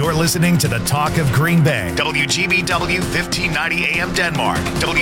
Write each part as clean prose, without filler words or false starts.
You're listening to the Talk of Green Bay. WGBW 1590 AM Denmark.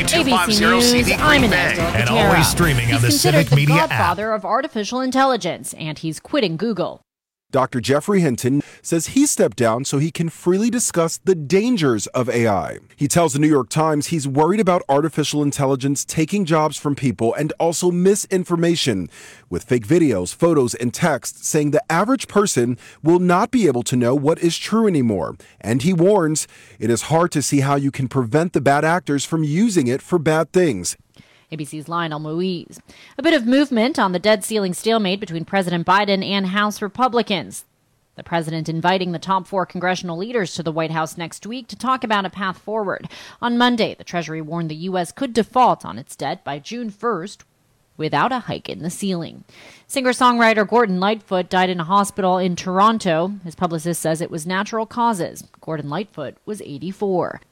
W250CD Green Bay. And always streaming on the Civic Media app. He's considered the godfather of artificial intelligence, and he's quitting Google. Dr. Jeffrey Hinton says he stepped down so he can freely discuss the dangers of AI. He tells the New York Times he's worried about artificial intelligence taking jobs from people and also misinformation, with fake videos, photos, and texts saying the average person will not be able to know what is true anymore. And he warns it is hard to see how you can prevent the bad actors from using it for bad things. ABC's Lionel Moise. A bit of movement on the debt ceiling stalemate between President Biden and House Republicans. The president inviting the top 4 congressional leaders to the White House next week to talk about a path forward. On Monday, the Treasury warned the U.S. could default on its debt by June 1st without a hike in the ceiling. Singer-songwriter Gordon Lightfoot died in a hospital in Toronto. His publicist says it was natural causes. Gordon Lightfoot was 84.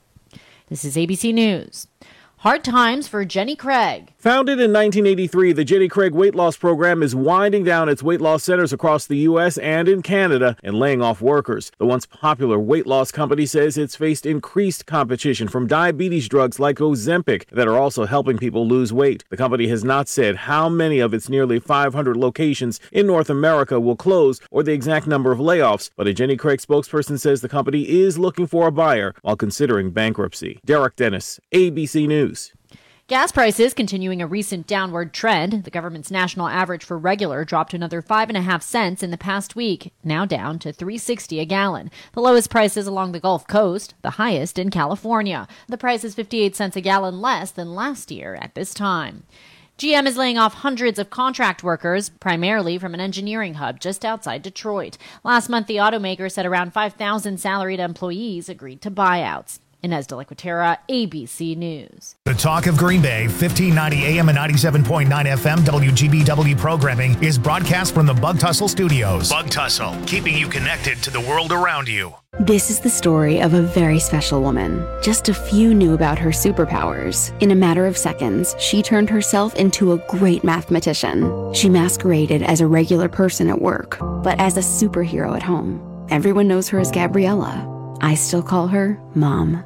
This is ABC News. Hard times for Jenny Craig. Founded in 1983, the Jenny Craig Weight Loss Program is winding down its weight loss centers across the U.S. and in Canada and laying off workers. The once popular weight loss company says it's faced increased competition from diabetes drugs like Ozempic that are also helping people lose weight. The company has not said how many of its nearly 500 locations in North America will close or the exact number of layoffs, but a Jenny Craig spokesperson says the company is looking for a buyer while considering bankruptcy. Derek Dennis, ABC News. Gas prices continuing a recent downward trend. The government's national average for regular dropped another 5.5 cents in the past week, now down to $3.60 a gallon. The lowest prices along the Gulf Coast, the highest in California. The price is 58 cents a gallon less than last year at this time. GM is laying off hundreds of contract workers, primarily from an engineering hub just outside Detroit. Last month, the automaker said around 5,000 salaried employees agreed to buyouts. Inez de la Cuetara, ABC News. The Talk of Green Bay, 1590 AM and 97.9 FM WGBW programming is broadcast from the Bug Tussle Studios. Bug Tussle, keeping you connected to the world around you. This is the story of a very special woman. Just a few knew about her superpowers. In a matter of seconds, she turned herself into a great mathematician. She masqueraded as a regular person at work, but as a superhero at home. Everyone knows her as Gabriella. I still call her Mom.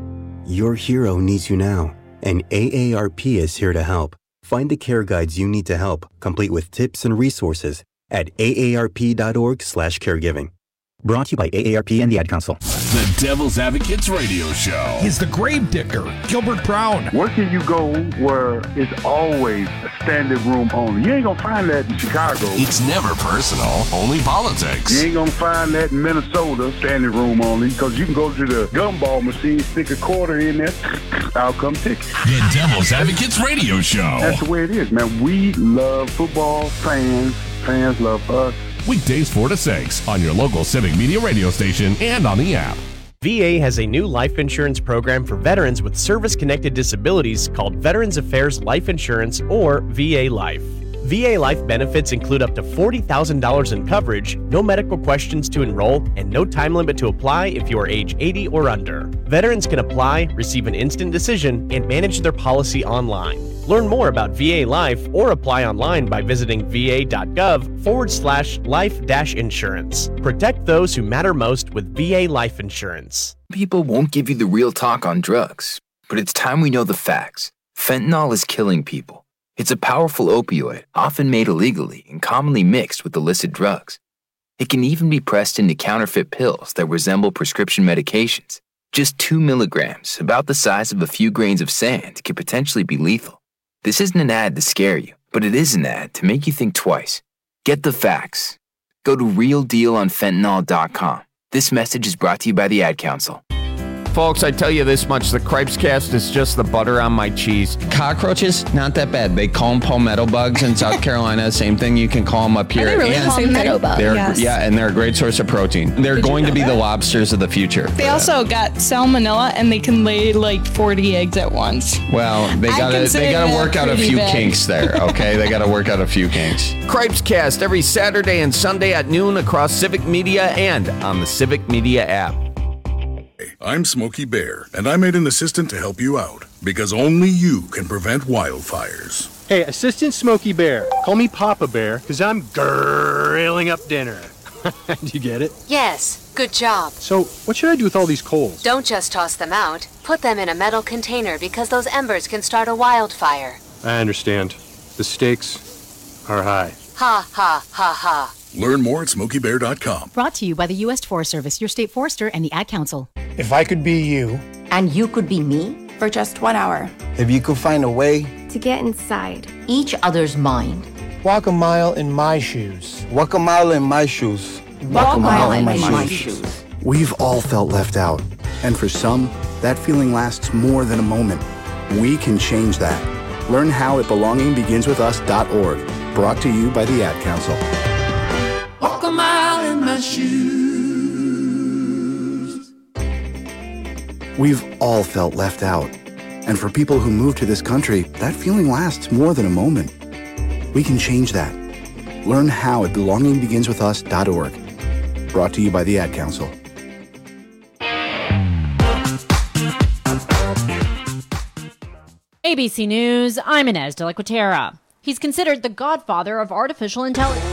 Your hero needs you now, and AARP is here to help. Find the care guides you need to help, complete with tips and resources at aarp.org/caregiving. Brought to you by AARP and the Ad Council. The Devil's Advocates Radio Show. He's the grave digger, Gilbert Brown. Where can you go where it's always a standing room only? You ain't gonna find that in Chicago. It's never personal, only politics. You ain't gonna find that in Minnesota, standing room only, because you can go to the gumball machine, stick a quarter in there, I'll come take it. The Devil's Advocates Radio Show. That's the way it is, man. We love football, fans love us. Weekdays 4 to 6 on your local Civic Media radio station and on the app. VA has a new life insurance program for veterans with service-connected disabilities called Veterans Affairs Life Insurance, or VA Life. VA Life benefits include up to $40,000 in coverage, no medical questions to enroll, and no time limit to apply if you are age 80 or under. Veterans can apply, receive an instant decision, and manage their policy online. Learn more about VA Life or apply online by visiting va.gov/life-insurance. Protect those who matter most with VA Life Insurance. People won't give you the real talk on drugs, but it's time we know the facts. Fentanyl is killing people. It's a powerful opioid, often made illegally and commonly mixed with illicit drugs. It can even be pressed into counterfeit pills that resemble prescription medications. Just 2 milligrams, about the size of a few grains of sand, can potentially be lethal. This isn't an ad to scare you, but it is an ad to make you think twice. Get the facts. Go to realdealonfentanyl.com. This message is brought to you by the Ad Council. Folks, I tell you this much, the Cripescast is just the butter on my cheese. Cockroaches, not that bad. They call them palmetto bugs in South Carolina. Same thing you can call them up here. Are they really palmetto bugs? Yes. Yeah, and they're a great source of protein. They're going to be the lobsters of the future. They also got salmonella, and they can lay like 40 eggs at once. Well, they gotta work out a few kinks there, okay? They gotta work out a few kinks. Cripescast every Saturday and Sunday at noon across Civic Media and on the Civic Media app. I'm Smokey Bear, and I made an assistant to help you out, because only you can prevent wildfires. Hey, Assistant Smokey Bear, call me Papa Bear, because I'm grilling up dinner. Did you get it? Yes, good job. So, what should I do with all these coals? Don't just toss them out. Put them in a metal container because those embers can start a wildfire. I understand. The stakes are high. Ha, ha, ha, ha. Learn more at SmokeyBear.com. Brought to you by the U.S. Forest Service, your state forester, and the Ad Council. If I could be you. And you could be me? For just 1 hour. If you could find a way. To get inside each other's mind. Walk a mile in my shoes. Walk a mile in my shoes. Walk a mile in my shoes. We've all felt left out. And for some, that feeling lasts more than a moment. We can change that. Learn how at belongingbeginswithus.org. Brought to you by the Ad Council. Walk a mile in my shoes. We've all felt left out. And for people who move to this country, that feeling lasts more than a moment. We can change that. Learn how at belongingbeginswithus.org. Brought to you by the Ad Council. ABC News, I'm Inez de la Quatera. He's considered the godfather of artificial intelligence.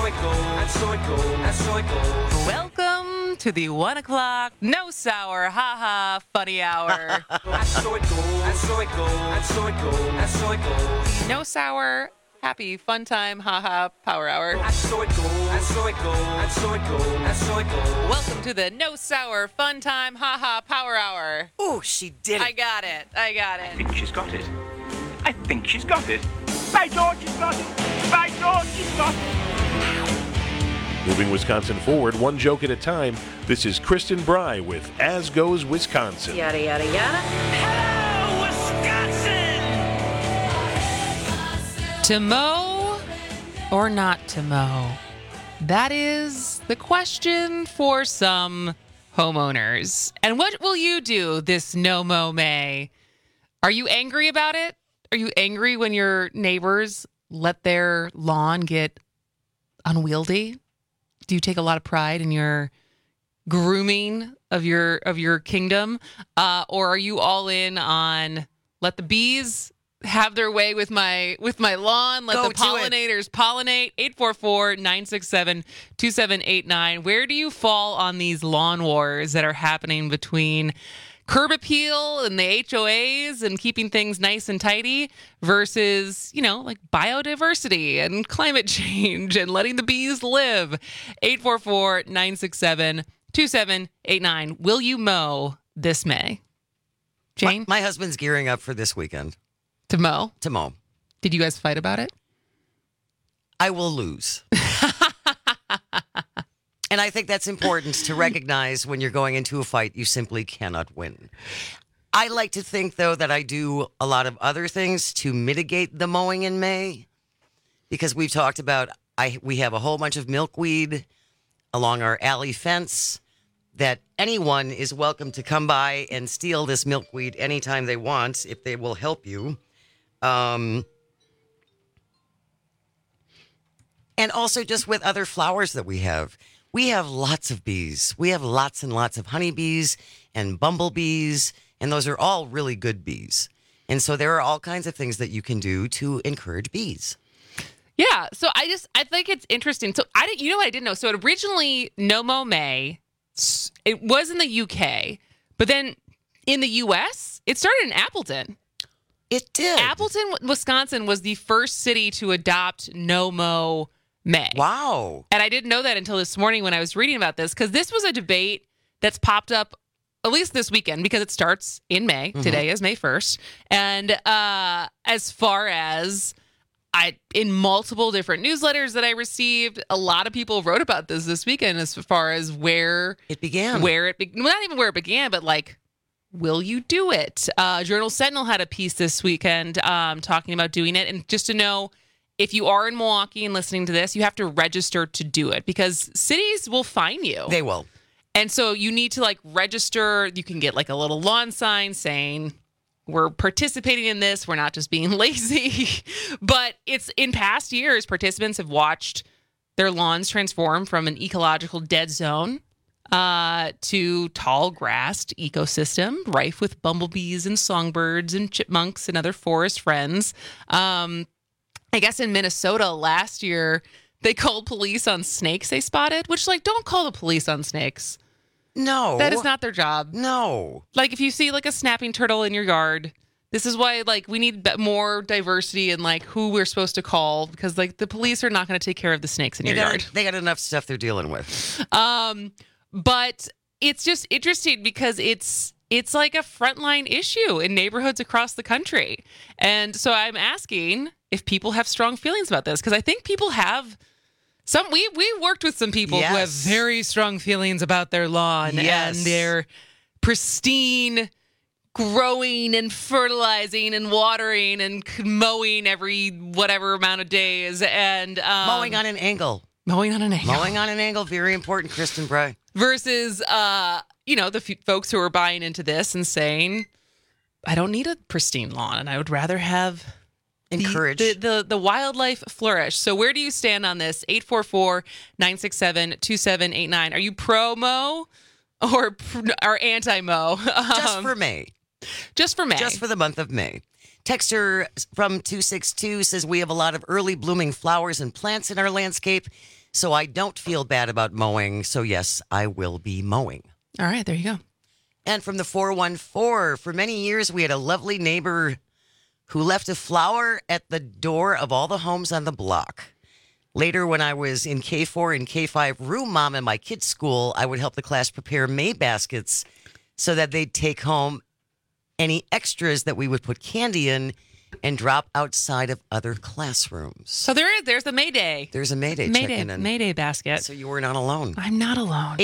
Welcome to the 1 o'clock No Sour haha funny hour. No Sour happy fun time haha power hour. Welcome to the No Sour fun time haha power hour. Oh, she did it. I got it. I think she's got it. By George, she's got it. By George, she's got it. Moving Wisconsin forward, one joke at a time. This is Kristen Bry with As Goes Wisconsin. Yada, yada, yada. Hello, Wisconsin! To mow or not to mow? That is the question for some homeowners. And what will you do this no mow May? Are you angry about it? Are you angry when your neighbors let their lawn get unwieldy? Do you take a lot of pride in your grooming of your kingdom? Or are you all in on let the bees have their way with my lawn, let the pollinators pollinate? 844-967-2789. Where do you fall on these lawn wars that are happening between curb appeal and the HOAs and keeping things nice and tidy versus, like biodiversity and climate change and letting the bees live? 844-967-2789. Will you mow this May? Jane? My husband's gearing up for this weekend. To mow? To mow. Did you guys fight about it? I will lose. And I think that's important to recognize when you're going into a fight, you simply cannot win. I like to think, though, that I do a lot of other things to mitigate the mowing in May, because we've talked about we have a whole bunch of milkweed along our alley fence that anyone is welcome to come by and steal this milkweed anytime they want if they will help you. And also just with other flowers that we have. We have lots of bees. We have lots and lots of honeybees and bumblebees, and those are all really good bees. And so there are all kinds of things that you can do to encourage bees. Yeah, so I think it's interesting. So you know what I didn't know? So originally, No Mow May, it was in the UK, but then in the US, it started in Appleton. It did. Appleton, Wisconsin was the first city to adopt No Mow May. Wow. And I didn't know that until this morning when I was reading about this, because this was a debate that's popped up at least this weekend, because it starts in May. Mm-hmm. Today is May 1st. And as far as in multiple different newsletters that I received, a lot of people wrote about this weekend as far as where it began. Well, not even where it began, but will you do it? Journal Sentinel had a piece this weekend talking about doing it. And just to know, if you are in Milwaukee and listening to this, you have to register to do it, because cities will fine you. They will. And so you need to register. You can get a little lawn sign saying, we're participating in this. We're not just being lazy. But it's in past years, participants have watched their lawns transform from an ecological dead zone to tall grassed ecosystem rife with bumblebees and songbirds and chipmunks and other forest friends. I guess in Minnesota last year, They called police on snakes they spotted, which, like, don't call the police on snakes. No. That is not their job. No. Like, if you see, like, a snapping turtle in your yard, this is why, like, we need more diversity in, like, who we're supposed to call, because, like, the police are not going to take care of the snakes in your yard. They got enough stuff they're dealing with. But it's just interesting because it's like a frontline issue in neighborhoods across the country. And so I'm asking if people have strong feelings about this, because I think people have some. We worked with some people who have very strong feelings about their lawn and their pristine growing and fertilizing and watering and mowing every whatever amount of days and mowing on an angle. Mowing on an angle, very important, Kristen Bry. Versus, the folks who are buying into this and saying, I don't need a pristine lawn, and I would rather have the wildlife flourish. So where do you stand on this? 844-967-2789. Are you pro-mow or anti-mow? Just for May. Just for May. Just for the month of May. Texter from 262 says, we have a lot of early blooming flowers and plants in our landscape, so I don't feel bad about mowing. So yes, I will be mowing. All right, there you go. And from the 414, for many years, we had a lovely neighbor who left a flower at the door of all the homes on the block. Later, when I was in K4 and K5 room mom in my kids' school, I would help the class prepare May baskets so that they'd take home any extras that we would put candy in and drop outside of other classrooms. So there's a May Day. There's a May Day check-in. May Day basket. So you were not alone. I'm not alone.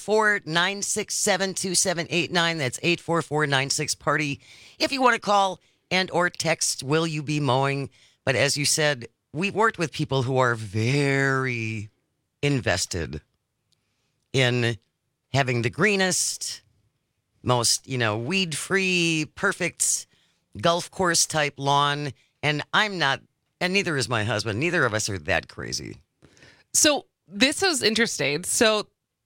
844-967-2789. That's 844-96-PARTY. If you want to call and or text, will you be mowing? But as you said, we've worked with people who are very invested in having the greenest, most, weed-free, perfect golf course type lawn. And I'm not, and neither is my husband. Neither of us are that crazy. So this is interesting. So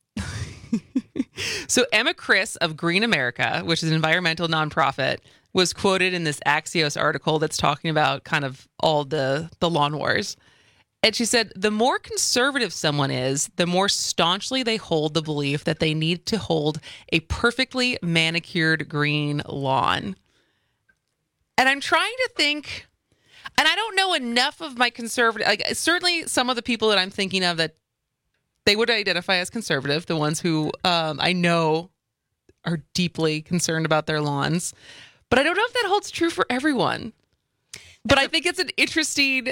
Emma Chris of Green America, which is an environmental nonprofit, was quoted in this Axios article that's talking about kind of all the lawn wars. And she said, the more conservative someone is, the more staunchly they hold the belief that they need to hold a perfectly manicured green lawn. And I'm trying to think, and I don't know enough of my conservative, certainly some of the people that I'm thinking of that they would identify as conservative, the ones who I know are deeply concerned about their lawns. But I don't know if that holds true for everyone. But I think it's an interesting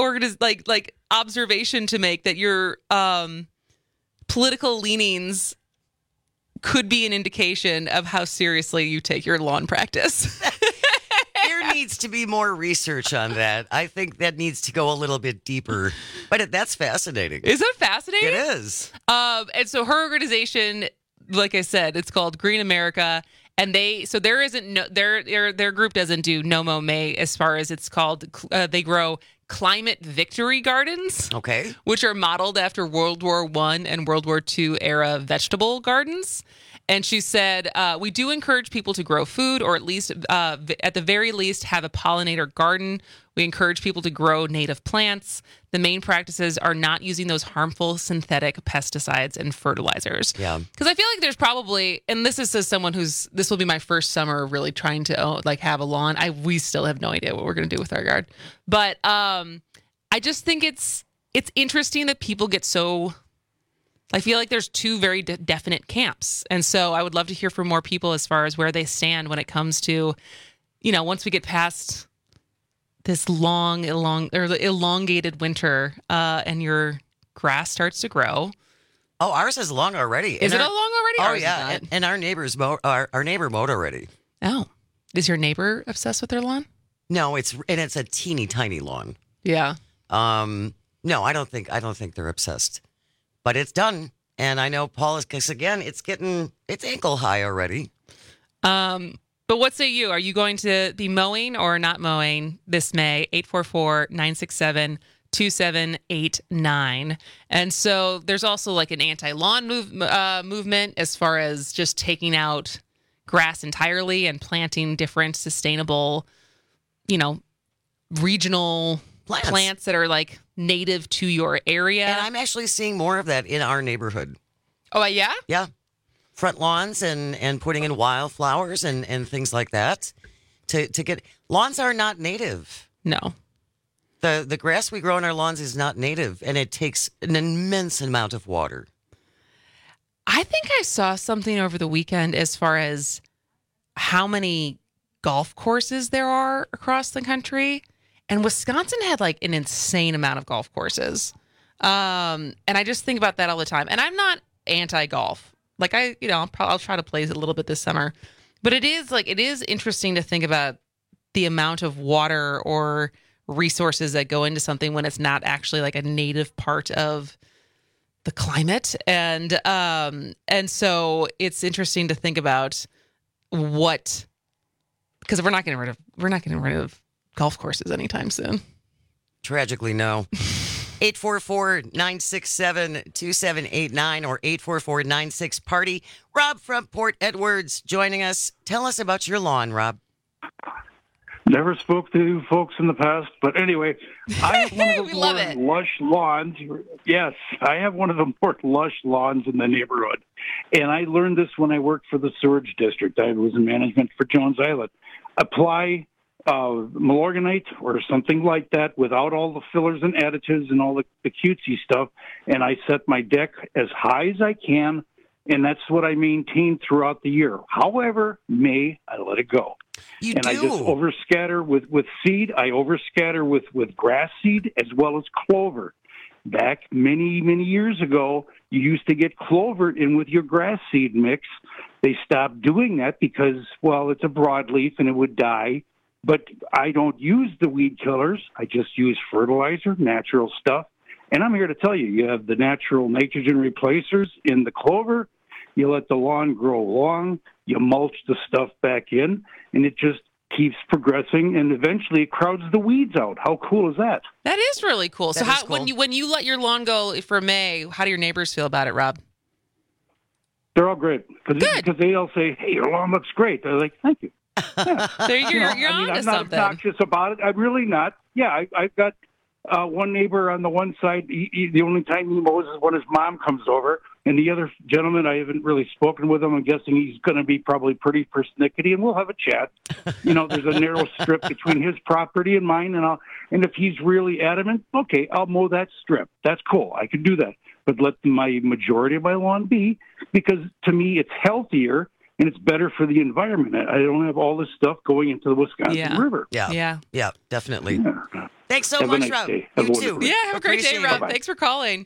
observation to make that your political leanings could be an indication of how seriously you take your lawn practice. There needs to be more research on that. I think that needs to go a little bit deeper. But that's fascinating. Is that fascinating? It is. And so her organization, like I said, it's called Green America. And there isn't their group doesn't do No Mow May as far as it's called. They grow climate victory gardens, okay, which are modeled after World War I and World War II era vegetable gardens. And she said, we do encourage people to grow food, or at least, at the very least, have a pollinator garden. We encourage people to grow native plants. The main practices are not using those harmful synthetic pesticides and fertilizers. Yeah. Because I feel like there's probably, and this is as someone this will be my first summer really trying to have a lawn. We still have no idea what we're going to do with our yard. But I just think it's interesting that people get so, I feel like there's two very definite camps. And so I would love to hear from more people as far as where they stand when it comes to, once we get past this elongated winter and your grass starts to grow. Oh, ours is long already. Is it long already? Oh, yeah. And our neighbor mowed already. Oh. Is your neighbor obsessed with their lawn? No, it's a teeny tiny lawn. Yeah. No, I don't think they're obsessed. But it's done. And I know Paul is, because again, it's ankle high already. But what say you? Are you going to be mowing or not mowing this May? 844-967-2789. And so there's also like an anti-lawn movement as far as just taking out grass entirely and planting different sustainable, regional plants that are like native to your area. And I'm actually seeing more of that in our neighborhood. Oh, yeah? Yeah. Front lawns and putting in wildflowers and things like that. To get lawns are not native. No. The grass we grow on our lawns is not native, and it takes an immense amount of water. I think I saw something over the weekend as far as how many golf courses there are across the country. And Wisconsin had like an insane amount of golf courses. And I just think about that all the time. And I'm not anti-golf. Like I'll try to play it a little bit this summer. But it is interesting to think about the amount of water or resources that go into something when it's not actually like a native part of the climate. And so it's interesting to think about because we're not getting rid of golf courses anytime soon. Tragically, no. 844-967-2789 or 844-96-PARTY. Rob from Port Edwards joining us. Tell us about your lawn, Rob. Never spoke to folks in the past, but anyway, I have one of the more lush lawns. Yes, I have one of the more lush lawns in the neighborhood. And I learned this when I worked for the sewage district. I was in management for Jones Island. Apply Milorganite or something like that without all the fillers and additives and all the cutesy stuff, and I set my deck as high as I can, and that's what I maintain throughout the year. However, May, I let it go. I just overscatter with seed. I overscatter with grass seed as well as clover. Back many, many years ago, you used to get clover in with your grass seed mix. They stopped doing that because, well, it's a broadleaf and it would die. But I don't use the weed killers. I just use fertilizer, natural stuff. And I'm here to tell you, you have the natural nitrogen replacers in the clover. You let the lawn grow long. You mulch the stuff back in, and it just keeps progressing, and eventually it crowds the weeds out. How cool is that? That is really cool. So when you let your lawn go for May, how do your neighbors feel about it, Rob? They're all great. Because they all say, hey, your lawn looks great. They're like, thank you. Yeah. So you're onto I'm not something. obnoxious about it. I'm really not. Yeah, I've got one neighbor on the one side. The only time he mows is when his mom comes over. And the other gentleman, I haven't really spoken with him. I'm guessing he's going to be probably pretty persnickety, and we'll have a chat. There's a narrow strip between his property and mine, and if he's really adamant, okay, I'll mow that strip. That's cool. I can do that. But let my majority of my lawn be, because to me it's healthier and it's better for the environment. I don't have all this stuff going into the Wisconsin River. Yeah, definitely. Yeah. Thanks so much, much, Rob. You too. Yeah, have a great day, Rob. Thanks for calling.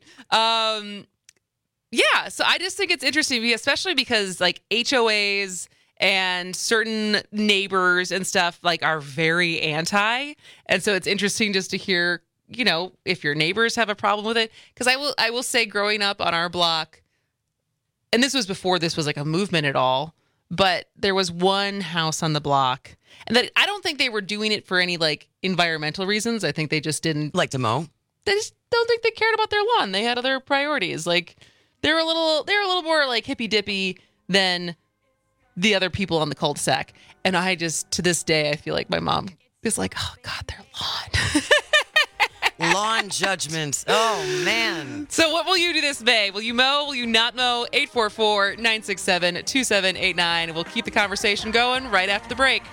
Yeah, so I just think it's interesting, especially because like HOAs and certain neighbors and stuff like are very anti, and so it's interesting just to hear, if your neighbors have a problem with it. Because I will say, growing up on our block, and this was before this was like a movement at all, but there was one house on the block, and that I don't think they were doing it for any like environmental reasons. I think they just didn't like to mow. They just don't think they cared about their lawn. They had other priorities. Like they're a little more like hippy dippy than the other people on the cul-de-sac. And I just, to this day, I feel like my mom is like, oh God, their lawn. Lawn judgment. Oh, man. So what will you do this May? Will you mow? Will you not mow? 844-967-2789. We'll keep the conversation going right after the break.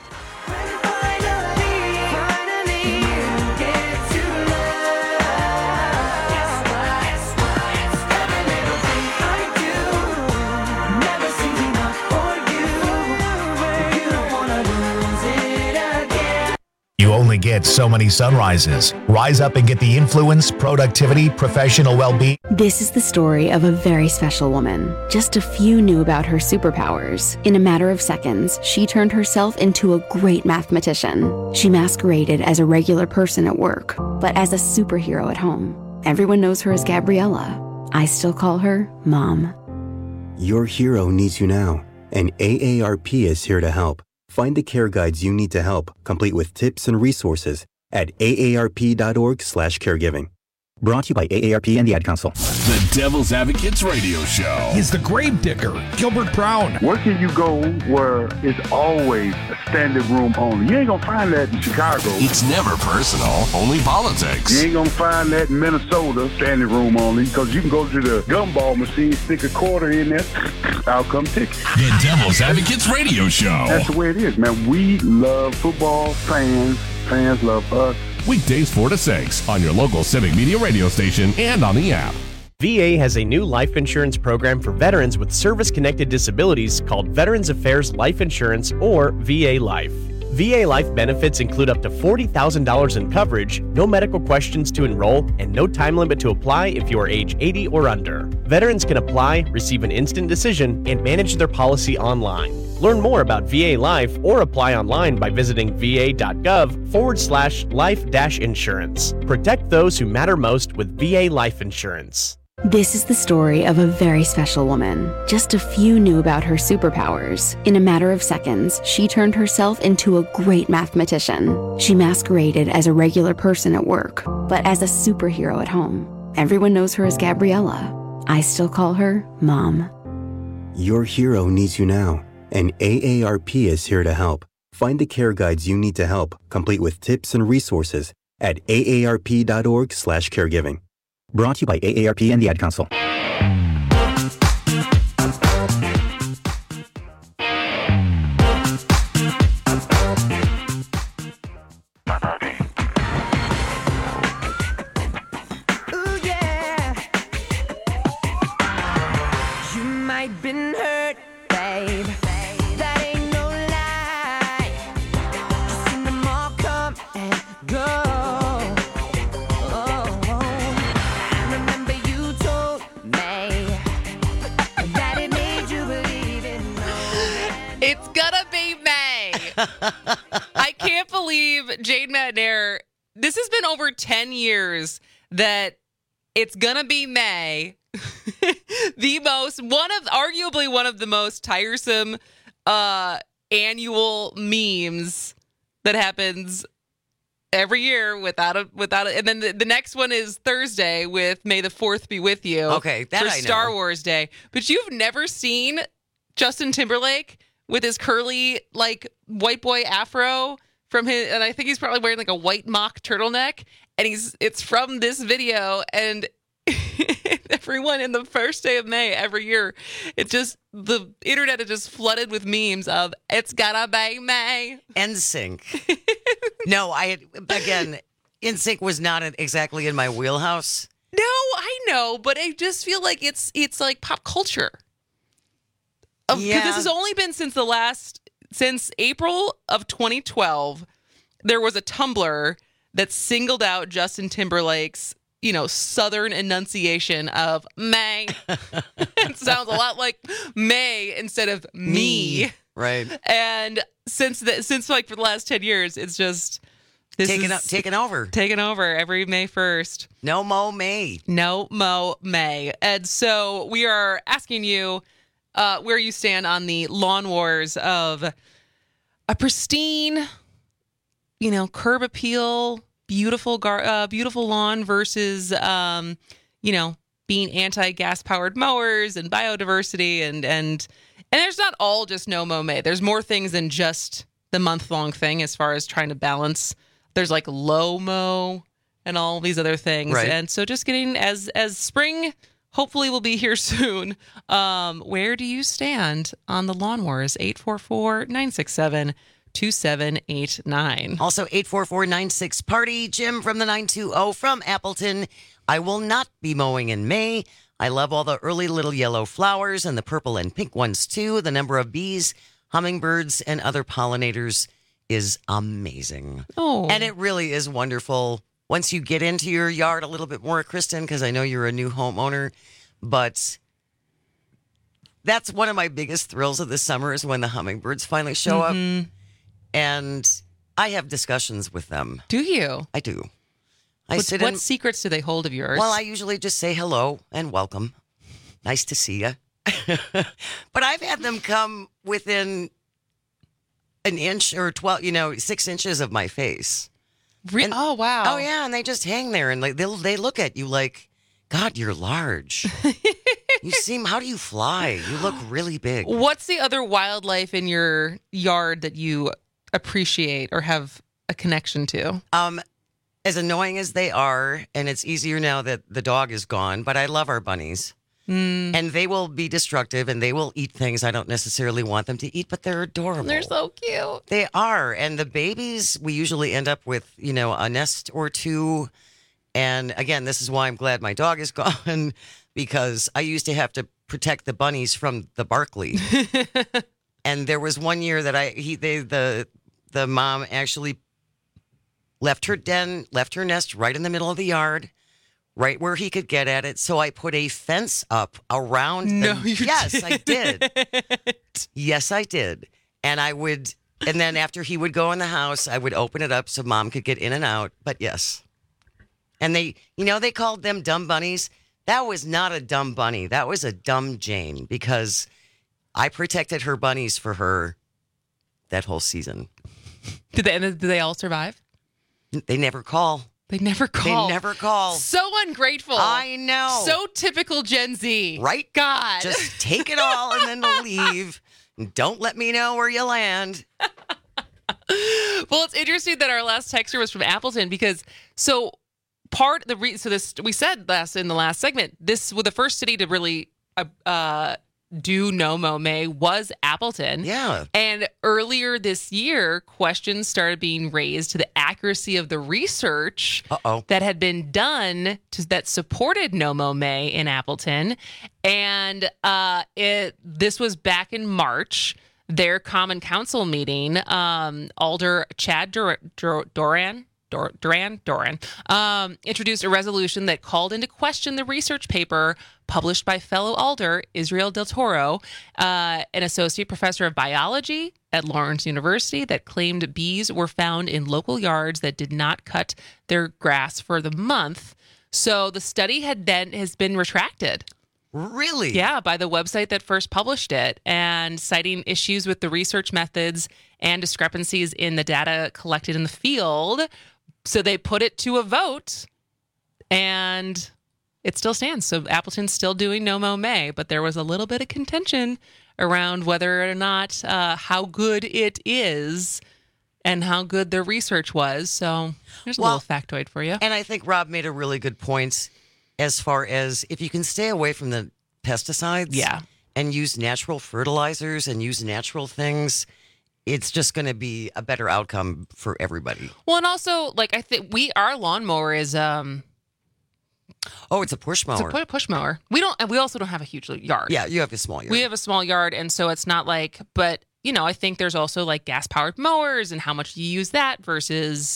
You only get so many sunrises. Rise up and get the influence, productivity, professional well-being. This is the story of a very special woman. Just a few knew about her superpowers. In a matter of seconds, she turned herself into a great mathematician. She masqueraded as a regular person at work, but as a superhero at home. Everyone knows her as Gabriella. I still call her Mom. Your hero needs you now, and AARP is here to help. Find the care guides you need to help, complete with tips and resources at aarp.org/caregiving. Brought to you by AARP and the Ad Council. The Devil's Advocates Radio Show. He's the gravedigger, Gilbert Brown. Where can you go where it's always a standing room only? You ain't going to find that in Chicago. It's never personal, only politics. You ain't going to find that in Minnesota, standing room only, because you can go to the gumball machine, stick a quarter in there, out come tickets. The Devil's Advocates Radio Show. That's the way it is, man. We love football, fans love us. Weekdays 4 to 6 on your local Civic Media radio station and on the app. VA has a new life insurance program for veterans with service-connected disabilities called Veterans Affairs Life Insurance, or VA Life. VA Life benefits include up to $40,000 in coverage, no medical questions to enroll, and no time limit to apply if you are age 80 or under. Veterans can apply, receive an instant decision, and manage their policy online. Learn more about VA Life or apply online by visiting va.gov/life-insurance. Protect those who matter most with VA Life Insurance. This is the story of a very special woman. Just a few knew about her superpowers. In a matter of seconds, she turned herself into a great mathematician. She masqueraded as a regular person at work, but as a superhero at home. Everyone knows her as Gabriella. I still call her Mom. Your hero needs you now, and AARP is here to help. Find the care guides you need to help, complete with tips and resources at aarp.org/caregiving. Brought to you by AARP and the Ad Council. Ooh, yeah. You might been hurt, babe. That ain't no lie. Just seen them all come and go. It's gonna be May. I can't believe Jade Madnair. This has been over 10 years that it's gonna be May. Arguably one of the most tiresome annual memes that happens every year without a. And then the next one is Thursday with May the 4th be with you. Okay, that for I know. Star Wars Day. But you've never seen Justin Timberlake with his curly, like, white boy afro from his, and I think he's probably wearing like a white mock turtleneck, and it's from this video, and everyone in the first day of May every year, the internet is just flooded with memes of it's gotta be May. NSYNC. No, NSYNC was not exactly in my wheelhouse. No, I know, but I just feel like it's like pop culture. Because this has only been since April of 2012, there was a Tumblr that singled out Justin Timberlake's, Southern enunciation of May. It sounds a lot like May instead of me. Right. And since for the last 10 years, it's just taken over every May 1st. No mo May. No mo May. And so we are asking you where you stand on the lawn wars of a pristine, curb appeal, beautiful lawn versus, being anti-gas powered mowers and biodiversity and there's not all just no mow May. There's more things than just the month-long thing as far as trying to balance. There's like low mow and all these other things. Right. And so just getting as spring hopefully we'll be here soon. Where do you stand on the lawn wars? 844-967-2789. Also 844-96-PARTY. Jim from the 920 from Appleton. I will not be mowing in May. I love all the early little yellow flowers and the purple and pink ones too. The number of bees, hummingbirds, and other pollinators is amazing. Oh. And it really is wonderful. Once you get into your yard a little bit more, Kristen, because I know you're a new homeowner, but that's one of my biggest thrills of the summer is when the hummingbirds finally show up. And I have discussions with them. Do you? I do. What secrets do they hold of yours? Well, I usually just say hello and welcome. Nice to see you. But I've had them come within an inch or 6 inches of my face. Oh, wow. Oh, yeah, and they just hang there, and like they look at you like, God, you're large. How do you fly? You look really big. What's the other wildlife in your yard that you appreciate or have a connection to? As annoying as they are, and it's easier now that the dog is gone, but I love our bunnies. And they will be destructive, and they will eat things I don't necessarily want them to eat, but they're adorable. They're so cute. They are. And the babies, we usually end up with, a nest or two. And again, this is why I'm glad my dog is gone, because I used to have to protect the bunnies from the Barkley. And there was one year that the mom actually left her nest right in the middle of the yard, right where he could get at it. So I put a fence up around them. Yes, I did. Yes, I did. And then after he would go in the house, I would open it up so mom could get in and out. But yes. And they called them dumb bunnies. That was not a dumb bunny. That was a dumb Jane, because I protected her bunnies for her that whole season. Did they all survive? They never call. They never call. So ungrateful. I know. So typical Gen Z. Right? God. Just take it all and then leave. Don't let me know where you land. Well, it's interesting that our last texter was from Appleton, because we said in the last segment, this was the first city to really do No Mow May was Appleton. Yeah. And earlier this year, questions started being raised to the accuracy of the research that had been done that supported No Mow May in Appleton. And this was back in March. Their Common Council meeting, Alder Chad Doran introduced a resolution that called into question the research paper published by fellow Alder Israel Del Toro, an associate professor of biology at Lawrence University, that claimed bees were found in local yards that did not cut their grass for the month. So the study has been retracted. Really? Yeah, by the website that first published it, and citing issues with the research methods and discrepancies in the data collected in the field. So they put it to a vote, and it still stands. So Appleton's still doing No Mow May, but there was a little bit of contention around whether or not how good it is and how good their research was. So there's a little factoid for you. And I think Rob made a really good point as far as if you can stay away from the pesticides and use natural fertilizers and use natural things, it's just going to be a better outcome for everybody. Well, and also, I think our lawnmower is it's a push mower. It's a push mower. We also don't have a huge yard. Yeah, you have a small yard. We have a small yard, and so it's not but I think there's also gas powered mowers and how much you use that versus,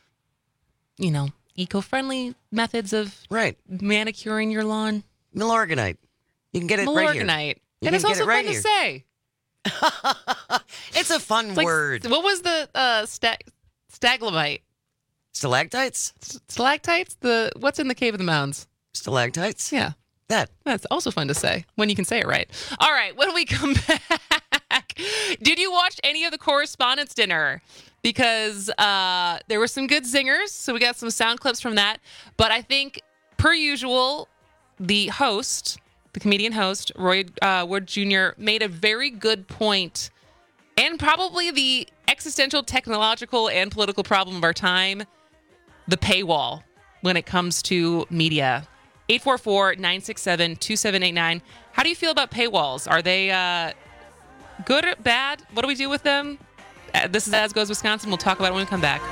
eco-friendly methods of manicuring your lawn. Milorganite. You can get it right here. Milorganite. And it's also fun to say. It's a fun word. What was the staglamite? Stalactites? Stalactites? What's in the Cave of the Mounds? Stalactites? Yeah. That's also fun to say when you can say it right. All right, when we come back, did you watch any of the Correspondents' Dinner? Because there were some good zingers, so we got some sound clips from that. But I think, per usual, the comedian host, Roy Wood Jr., made a very good point, and probably the existential, technological, and political problem of our time, the paywall when it comes to media. 844-967-2789. How do you feel about paywalls? Are they good or bad? What do we do with them? This is As Goes Wisconsin. We'll talk about it when we come back.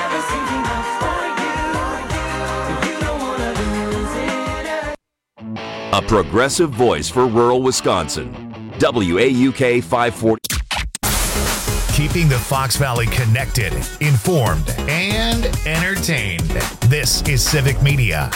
A progressive voice for rural Wisconsin. WAUK 540. Keeping the Fox Valley connected, informed, and entertained. This is Civic Media.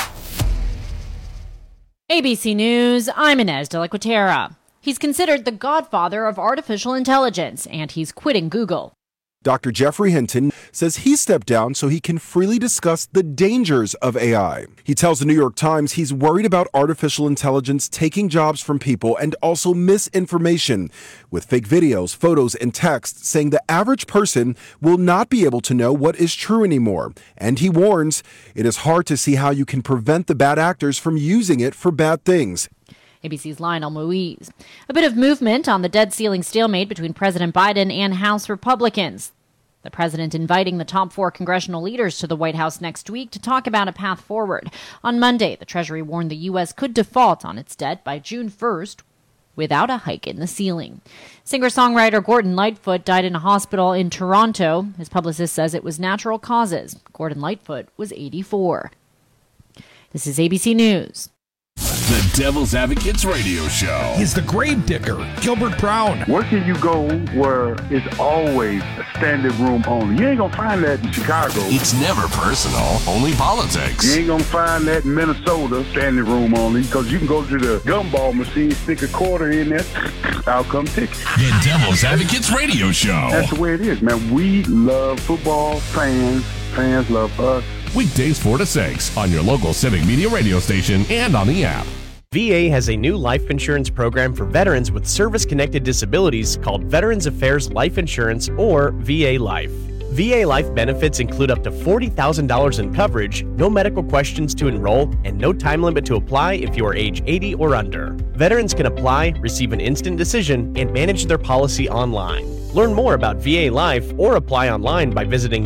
ABC News, I'm Inez de la Cuetara. He's considered the godfather of artificial intelligence, and he's quitting Google. Dr. Jeffrey Hinton says he stepped down so he can freely discuss the dangers of AI. He tells the New York Times he's worried about artificial intelligence taking jobs from people and also misinformation, with fake videos, photos, and text saying the average person will not be able to know what is true anymore. And he warns it is hard to see how you can prevent the bad actors from using it for bad things. ABC's Lionel Moise. A bit of movement on the debt ceiling stalemate between President Biden and House Republicans. The president inviting the top 4 congressional leaders to the White House next week to talk about a path forward. On Monday, the Treasury warned the U.S. could default on its debt by June 1st without a hike in the ceiling. Singer-songwriter Gordon Lightfoot died in a hospital in Toronto. His publicist says it was natural causes. Gordon Lightfoot was 84. This is ABC News. The Devil's Advocates Radio Show. He's the grave digger, Gilbert Brown. Where can you go where it's always a standing room only? You ain't gonna find that in Chicago. It's never personal, only politics. You ain't gonna find that in Minnesota, standing room only, because you can go to the gumball machine, stick a quarter in there, I'll come ticket. The Devil's Advocates Radio Show. That's the way it is, man. We love football, fans love us. Weekdays 4 to 6 on your local Civic Media radio station and on the app. VA has a new life insurance program for veterans with service-connected disabilities called Veterans Affairs Life Insurance, or VA Life. VA Life benefits include up to $40,000 in coverage, no medical questions to enroll, and no time limit to apply if you are age 80 or under. Veterans can apply, receive an instant decision, and manage their policy online. Learn more about VA Life or apply online by visiting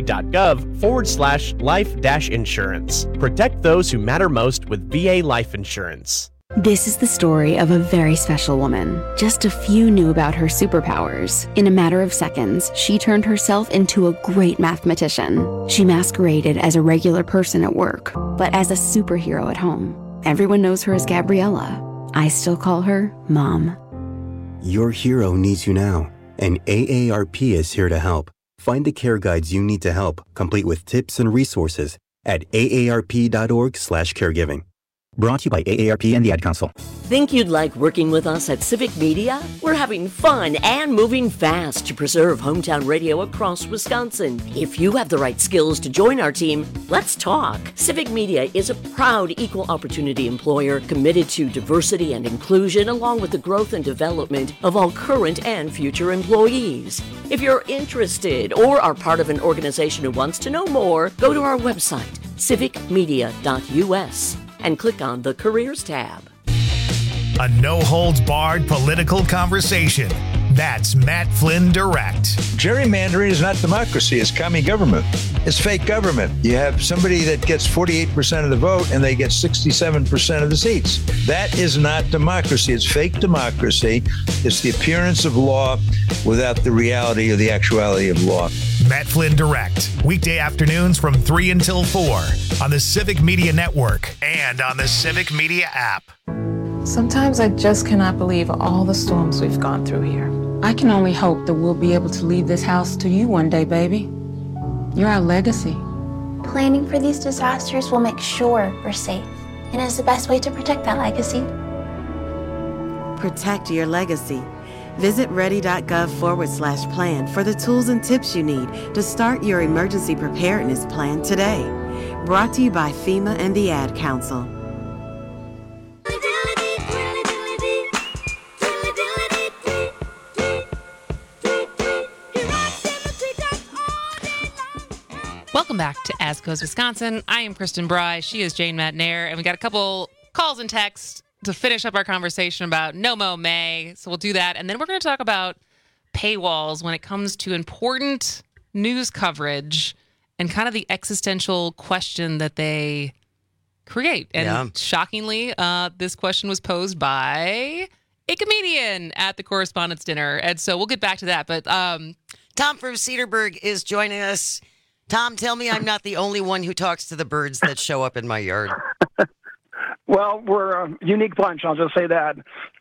va.gov/life-insurance. Protect those who matter most with VA Life Insurance. This is the story of a very special woman. Just a few knew about her superpowers. In a matter of seconds, she turned herself into a great mathematician. She masqueraded as a regular person at work, but as a superhero at home. Everyone knows her as Gabriella. I still call her Mom. Your hero needs you now, and AARP is here to help. Find the care guides you need to help, complete with tips and resources at aarp.org/caregiving. Brought to you by AARP and the Ad Council. Think you'd like working with us at Civic Media? We're having fun and moving fast to preserve hometown radio across Wisconsin. If you have the right skills to join our team, let's talk. Civic Media is a proud equal opportunity employer committed to diversity and inclusion, along with the growth and development of all current and future employees. If you're interested or are part of an organization who wants to know more, go to our website, civicmedia.us. and click on the Careers tab. A no-holds-barred political conversation. That's Matt Flynn Direct. Gerrymandering is not democracy. It's commie government. It's fake government. You have somebody that gets 48% of the vote and they get 67% of the seats. That is not democracy. It's fake democracy. It's the appearance of law without the reality or the actuality of law. Matt Flynn Direct. Weekday afternoons from 3 until 4 on the Civic Media Network and on the Civic Media app. Sometimes I just cannot believe all the storms we've gone through here. I can only hope that we'll be able to leave this house to you one day, baby. You're our legacy. Planning for these disasters will make sure we're safe, and is the best way to protect that legacy. Protect your legacy. Visit ready.gov/plan for the tools and tips you need to start your emergency preparedness plan today. Brought to you by FEMA and the Ad Council. Welcome back to As Goes Wisconsin. I am Kristen Bry. She is Jane Matnair. And we got a couple calls and texts to finish up our conversation about No Mo May. So we'll do that. And then we're going to talk about paywalls when it comes to important news coverage and kind of the existential question that they create. And shockingly, this question was posed by a comedian at the Correspondents' Dinner. And so we'll get back to that. But Tom from Cedarburg is joining us. Tom, tell me I'm not the only one who talks to the birds that show up in my yard. Well, we're a unique bunch, I'll just say that.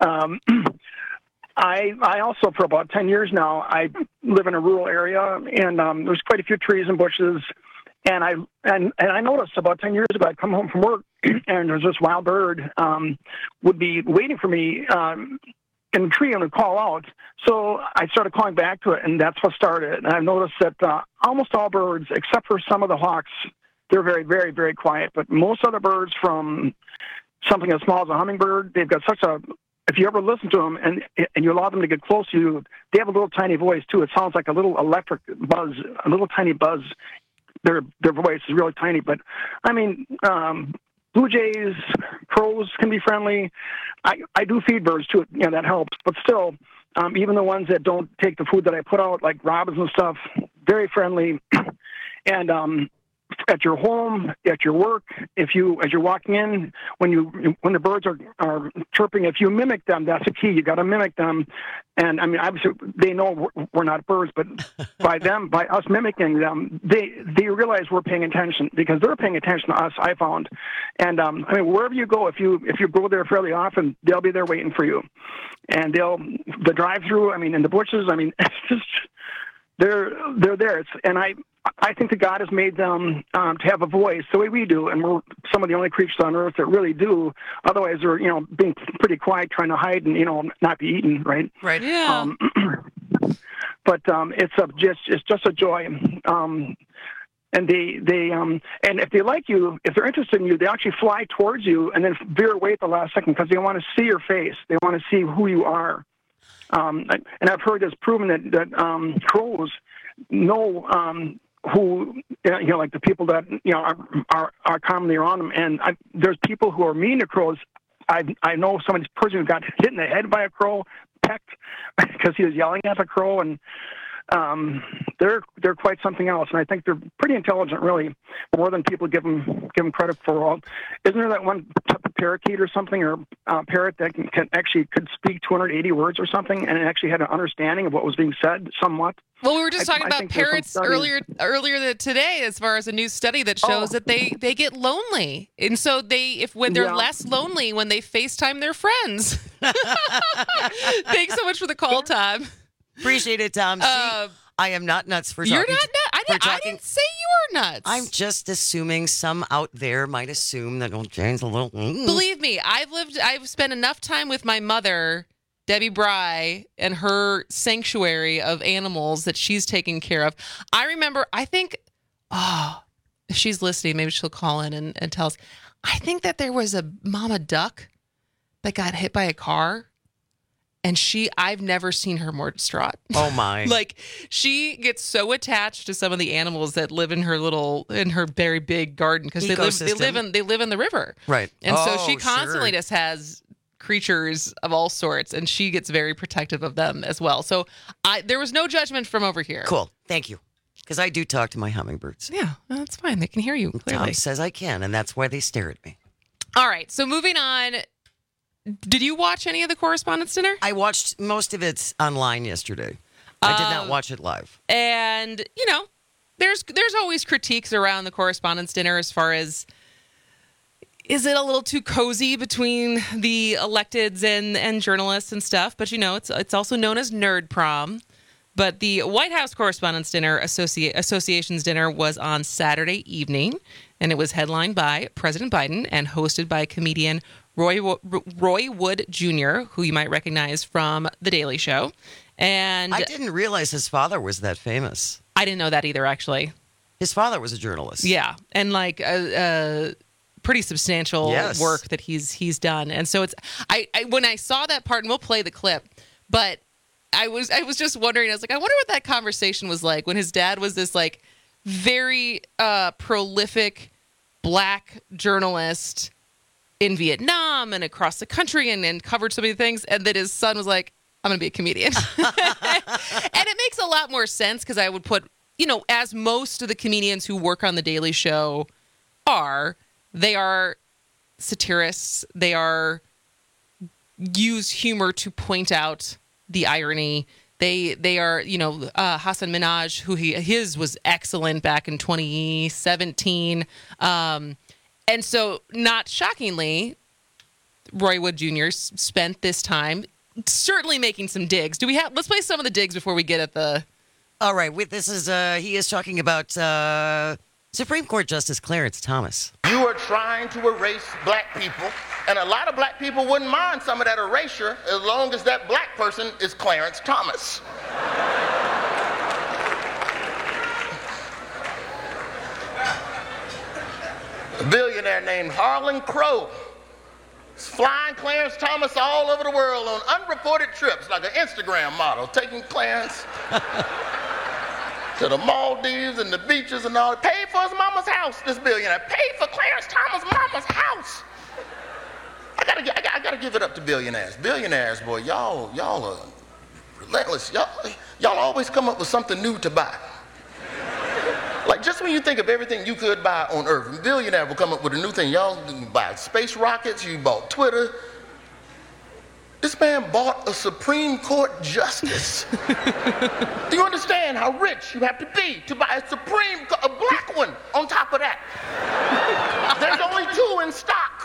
I also, for about 10 years now, I live in a rural area, and there's quite a few trees and bushes. And I noticed about 10 years ago, I'd come home from work, and there's this wild bird would be waiting for me in the tree and would call out. So I started calling back to it, and that's what started. And I've noticed that almost all birds, except for some of the hawks, they're very, very, very quiet. But most other birds, from something as small as a hummingbird, they've got such a, if you ever listen to them and you allow them to get close to you, they have a little tiny voice too. It sounds like a little electric buzz, a little tiny buzz. Their voice is really tiny. But, I mean, blue jays, crows can be friendly. I do feed birds too. You know, that helps. But still, even the ones that don't take the food that I put out, like robins and stuff, very friendly. And at your home, at your work, as you're walking in, when the birds are chirping, if you mimic them, that's the key. You got to mimic them. And I mean, obviously, they know we're not birds, but by us mimicking them, they realize we're paying attention, because they're paying attention to us, I found. And I mean, wherever you go, if you go there fairly often, they'll be there waiting for you. And the drive-through, I mean, in the bushes, I mean, it's just, they're there. I think that God has made them to have a voice the way we do, and we're some of the only creatures on earth that really do. Otherwise, they're being pretty quiet, trying to hide and not be eaten, right? Right. Yeah. But it's just a joy. And and if they like you, if they're interested in you, they actually fly towards you and then veer away at the last second, because they want to see your face. They want to see who you are. And I've heard this proven that crows know who, like the people that are commonly around them. And there's people who are mean to crows. I know somebody's person who got hit in the head by a crow, pecked because he was yelling at the crow, and they're quite something else. And I think they're pretty intelligent, really, more than people give them credit for. Isn't there that one parakeet or something, or parrot that could speak 280 words or something, and it actually had an understanding of what was being said somewhat? Well, we were just talking about parrots earlier today, as far as a new study that shows that they get lonely, and so when they're less lonely when they FaceTime their friends. Thanks so much for the call, Tom. Appreciate it, Tom. I am not nuts for talking. You're not nuts. I didn't say you were nuts. I'm just assuming some out there might assume that Jane's a little. Believe me, I've spent enough time with my mother, Debbie Bry, and her sanctuary of animals that she's taking care of. I remember, if she's listening, maybe she'll call in and tell us. I think that there was a mama duck that got hit by a car. And I've never seen her more distraught. Oh my. Like, she gets so attached to some of the animals that live in her very big garden, because they live in the river. Right. And so she constantly just has creatures of all sorts, and she gets very protective of them as well. So there was no judgment from over here. Cool. Thank you. Because I do talk to my hummingbirds. Yeah, that's fine. They can hear you clearly. Tom says I can, and that's why they stare at me. All right. So moving on. Did you watch any of the Correspondents' Dinner? I watched most of it online yesterday. I did not watch it live. And, there's always critiques around the Correspondents' Dinner as far as, is it a little too cozy between the electeds and journalists and stuff? But, it's also known as Nerd Prom. But the White House Correspondents' Dinner Association's dinner was on Saturday evening, and it was headlined by President Biden and hosted by comedian Roy Wood Jr., who you might recognize from The Daily Show. And I didn't realize his father was that famous. I didn't know that either, actually. His father was a journalist. Yeah, and like a pretty substantial work that he's done. And so it's I when I saw that part, and we'll play the clip, but I was just wondering, I was like, I wonder what that conversation was like when his dad was this like very prolific black journalist in Vietnam and across the country and covered so many things, and that his son was like, I'm going to be a comedian. And it makes a lot more sense, because I would put, as most of the comedians who work on The Daily Show they are satirists. They use humor to point out the irony. They are, Hassan Minhaj, who his was excellent back in 2017. And so, not shockingly, Roy Wood Jr. spent this time certainly making some digs. Let's play some of the digs before we get at the... All right, he is talking about Supreme Court Justice Clarence Thomas. You are trying to erase black people And a lot of black people wouldn't mind some of that erasure as long as that black person is Clarence Thomas. A billionaire named Harlan Crow is flying Clarence Thomas all over the world on unreported trips like an Instagram model, taking Clarence to the Maldives and the beaches and all. Paid for his mama's house, this billionaire. Paid for Clarence Thomas' mama's house. I gotta give it up to billionaires. Billionaires, boy, y'all are relentless. Y'all always come up with something new to buy. Like, just when you think of everything you could buy on Earth, a billionaire will come up with a new thing. Y'all buy space rockets, you bought Twitter. This man bought a Supreme Court justice. Do you understand how rich you have to be to buy a black one on top of that? There's only 2 in stock.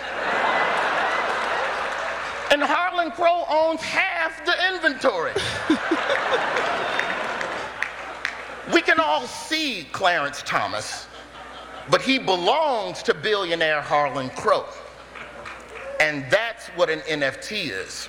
And Harlan Crow owns half the inventory. We can all see Clarence Thomas, but he belongs to billionaire Harlan Crow. And that's what an NFT is.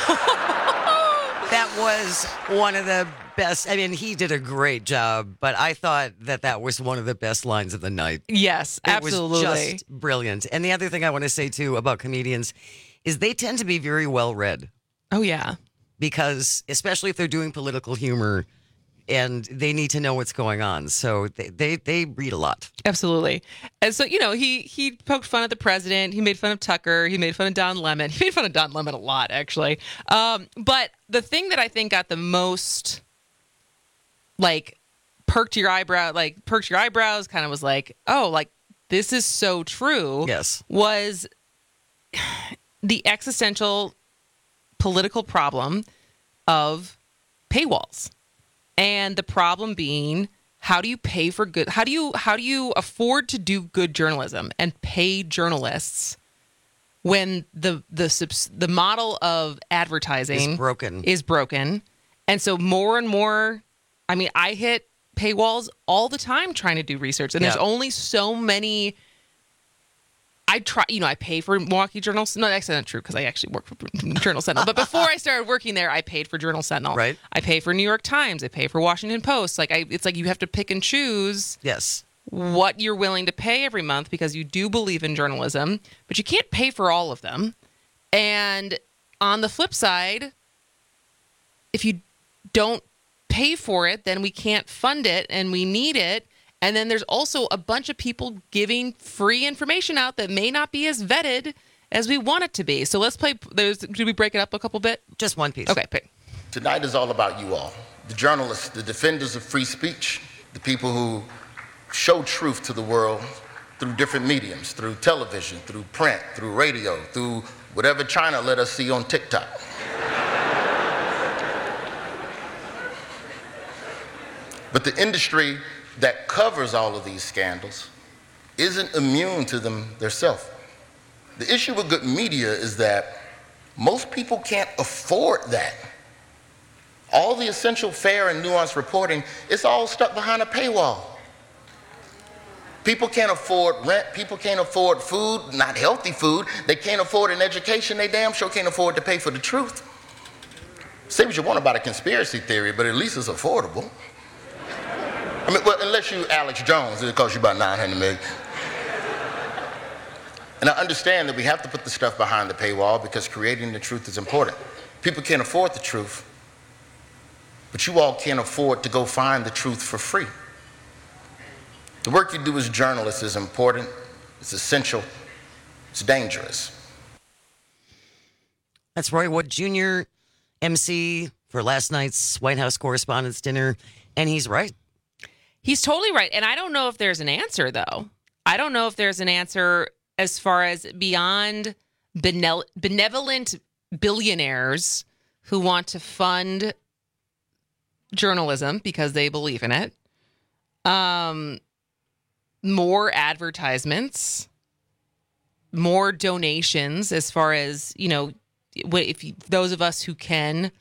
That was one of the best. I mean, he did a great job, but I thought that was one of the best lines of the night. Yes, absolutely. It was just brilliant. And the other thing I want to say, too, about comedians is they tend to be very well read. Oh, yeah. Because, especially if they're doing political humor, and they need to know what's going on. So they read a lot. Absolutely. And so, he poked fun at the president. He made fun of Tucker. He made fun of Don Lemon. He made fun of Don Lemon a lot, actually. But the thing that I think got the most, perked your eyebrows, kind of was like, oh, this is so true. Yes. Was the existential political problem of paywalls. And the problem being, how do you pay for good? How do you afford to do good journalism and pay journalists when the model of advertising is broken? And so more and more, I mean, I hit paywalls all the time trying to do research, and there's only so many. I pay for Milwaukee Journal. No, that's not true because I actually work for Journal Sentinel. But before I started working there, I paid for Journal Sentinel. Right. I pay for New York Times. I pay for Washington Post. It's like you have to pick and choose. Yes. What you're willing to pay every month because you do believe in journalism, but you can't pay for all of them. And on the flip side, if you don't pay for it, then we can't fund it, and we need it. And then there's also a bunch of people giving free information out that may not be as vetted as we want it to be. So let's play. Did we break it up a couple bit? Just one piece. Okay. Tonight is all about you all, the journalists, the defenders of free speech, the people who show truth to the world through different mediums, through television, through print, through radio, through whatever China let us see on TikTok. But the industry that covers all of these scandals isn't immune to them themselves. The issue with good media is that most people can't afford that. All the essential, fair, and nuanced reporting, it's all stuck behind a paywall. People can't afford rent, people can't afford food, not healthy food, they can't afford an education, they damn sure can't afford to pay for the truth. Say what you want about a conspiracy theory, but at least it's affordable. I mean, well, unless you Alex Jones, it'll cost you about $900 million. And I understand that we have to put the stuff behind the paywall because creating the truth is important. People can't afford the truth, but you all can't afford to go find the truth for free. The work you do as journalists is important, it's essential, it's dangerous. That's Roy Wood Jr., MC for last night's White House Correspondents' Dinner, and he's right. He's totally right. And I don't know if there's an answer, though. I don't know if there's an answer as far as beyond benevolent billionaires who want to fund journalism because they believe in it. More advertisements, more donations as far as, those of us who can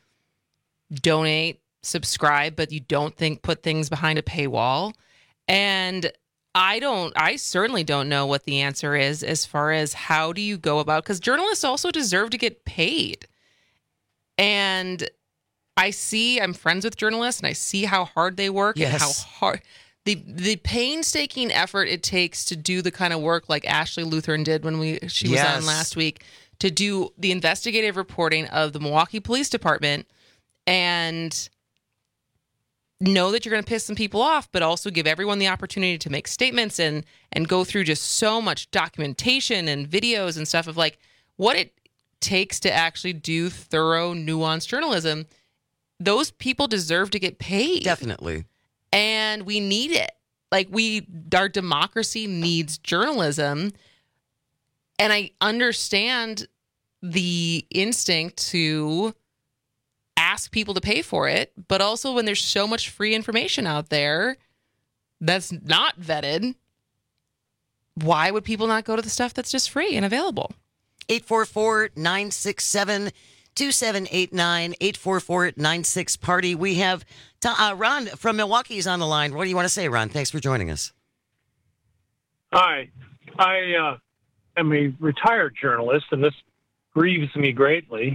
donate, subscribe, but you don't put things behind a paywall. And I certainly don't know what the answer is as far as how do you go about, because journalists also deserve to get paid. And I'm friends with journalists and I see how hard they work and how hard the painstaking effort it takes to do the kind of work like Ashley Lutheran did when she was on last week, to do the investigative reporting of the Milwaukee Police Department and know that you're going to piss some people off, but also give everyone the opportunity to make statements and go through just so much documentation and videos and stuff of like what it takes to actually do thorough, nuanced journalism. Those people deserve to get paid. Definitely. And we need it. Like our democracy needs journalism. And I understand the instinct to ask people to pay for it, but also when there's so much free information out there that's not vetted, why would people not go to the stuff that's just free and available? 844-967-2789, 844-96-PARTY. We have Ron from Milwaukee is on the line. What do you want to say, Ron? Thanks for joining us. Hi. I am a retired journalist, and this grieves me greatly.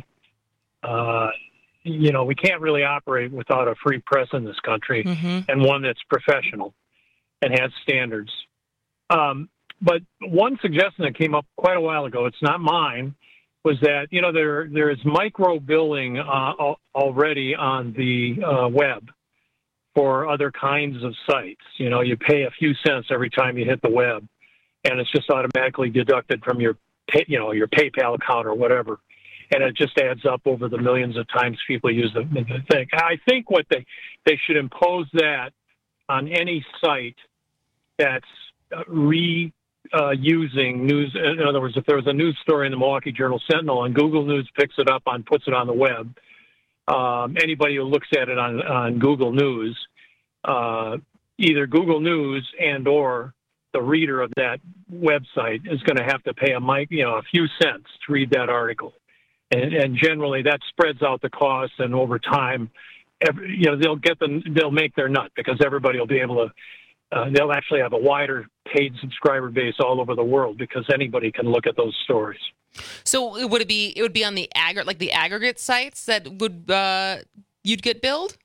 We can't really operate without a free press in this country, and one that's professional and has standards. But one suggestion that came up quite a while ago, it's not mine, was that, there is micro billing already on the web for other kinds of sites. You pay a few cents every time you hit the web, and it's just automatically deducted from your PayPal account or whatever. And it just adds up over the millions of times people use the thing. I think what they should impose that on any site that's using news. In other words, if there was a news story in the Milwaukee Journal Sentinel and Google News picks it up and puts it on the web, anybody who looks at it on Google News, either Google News and or the reader of that website is going to have to pay a few cents to read that article. And generally that spreads out the cost, and over time, they'll make their nut because everybody will be able to. They'll actually have a wider paid subscriber base all over the world because anybody can look at those stories. So it would be on the aggregate sites that would you'd get billed?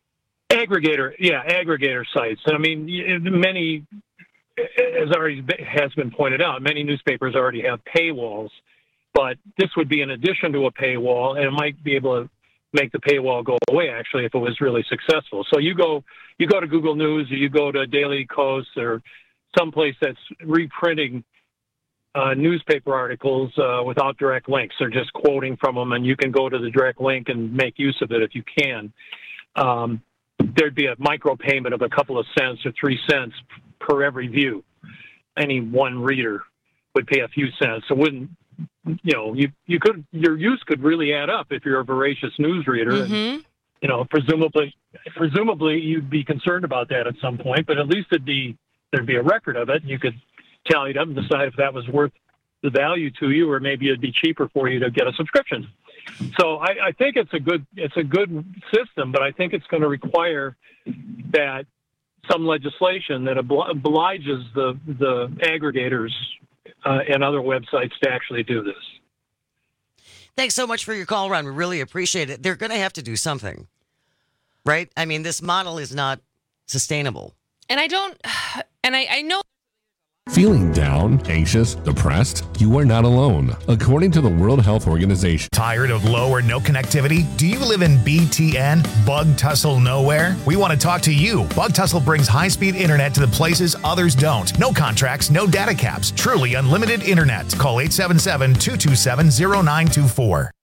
Aggregator sites. And I mean, many, as already has been pointed out, many newspapers already have paywalls. But this would be in addition to a paywall, and it might be able to make the paywall go away, actually, if it was really successful. So you go to Google News, or you go to Daily Kos, or someplace that's reprinting newspaper articles without direct links. They're just quoting from them, and you can go to the direct link and make use of it if you can. There'd be a micro payment of a couple of cents or 3 cents per every view. Any one reader would pay a few cents. It wouldn't. Your use could really add up if you're a voracious news reader. And, presumably you'd be concerned about that at some point, but at least there'd be a record of it. You could tally it up and decide if that was worth the value to you, or maybe it'd be cheaper for you to get a subscription. So I think it's a good system, but I think it's going to require that some legislation that obliges the aggregators and other websites to actually do this. Thanks so much for your call, Ron. We really appreciate it. They're going to have to do something, right? I mean, this model is not sustainable. And I know. Feeling down, anxious, depressed? You are not alone. According to the World Health Organization. Tired of low or no connectivity? Do you live in BTN, Bug Tussle Nowhere? We want to talk to you. Bug Tussle brings high-speed internet to the places others don't. No contracts, no data caps. Truly unlimited internet. Call 877-227-0924.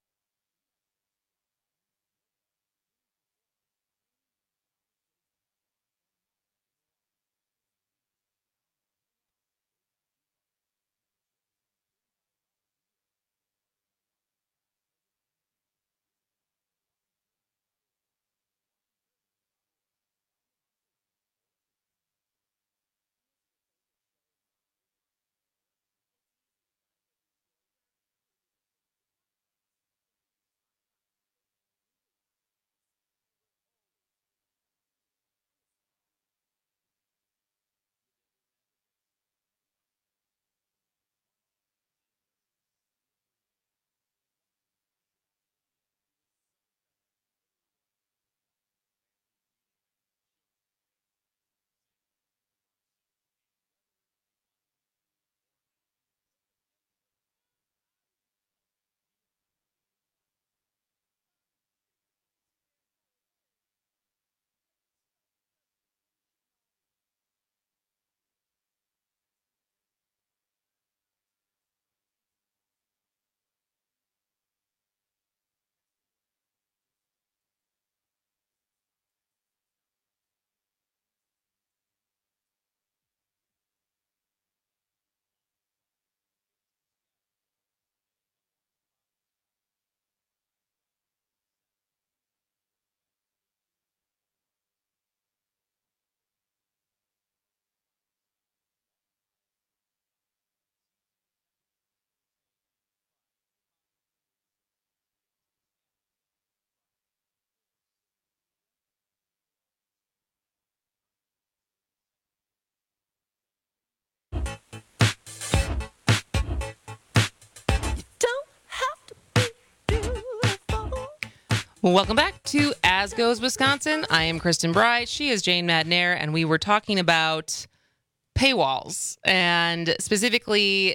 Well, welcome back to As Goes Wisconsin. I am Kristen Bright. She is Jane Madnair, and we were talking about paywalls and specifically